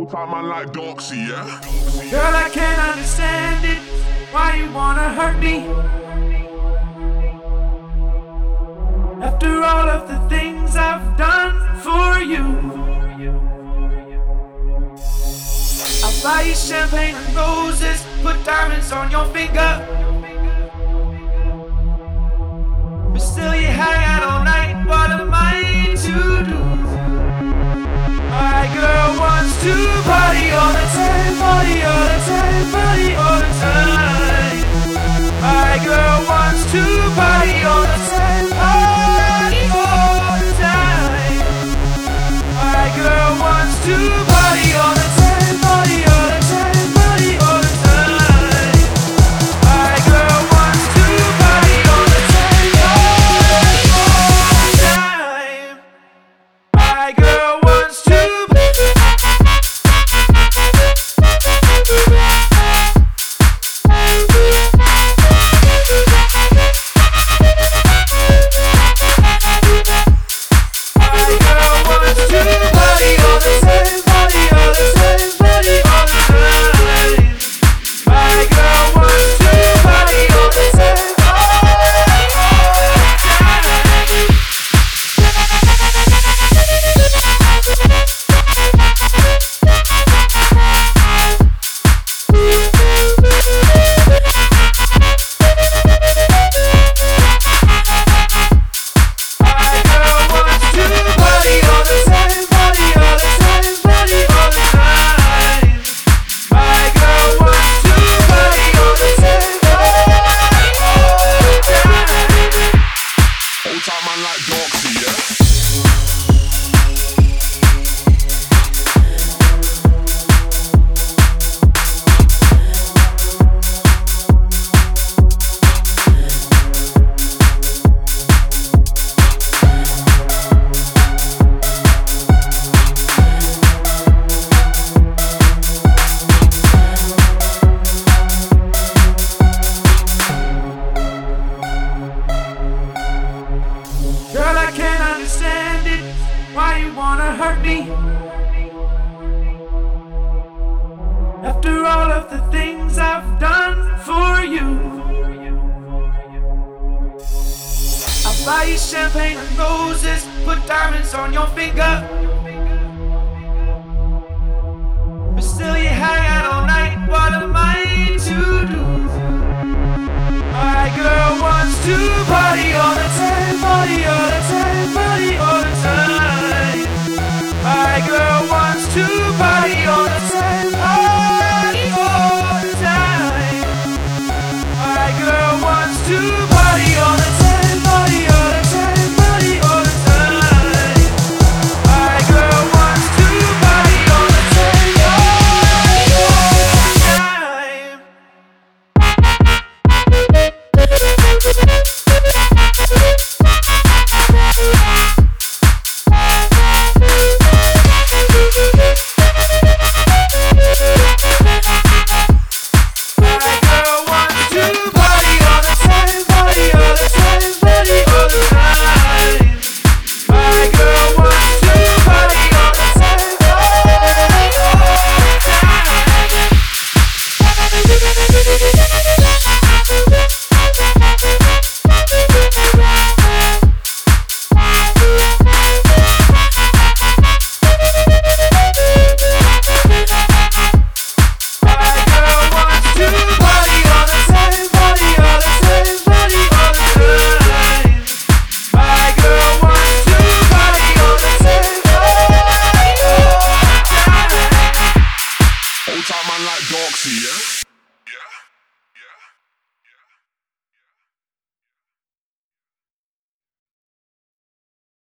Old time man like Doxy, yeah? Girl, I can't understand it. Why you wanna hurt me? After all of the things I've done for you, I'll buy you champagne and roses, put diamonds on your finger, but still you hang out all night. What am I to do? My girl wants to party all the time, party all the time, party all the time. My girl wants to party all the time, party all the time. My girl wants to party all the time, party all the time, party all the time. My girl wants to party all the time, party all the time. My girl wants to. Why you wanna hurt me? After all of the things I've done for you, I'll buy you champagne and roses, put diamonds on your finger, but still you hang out all night. What am I to do? My girl wants to party all the time, party all the time, party all the time. My girl wants to party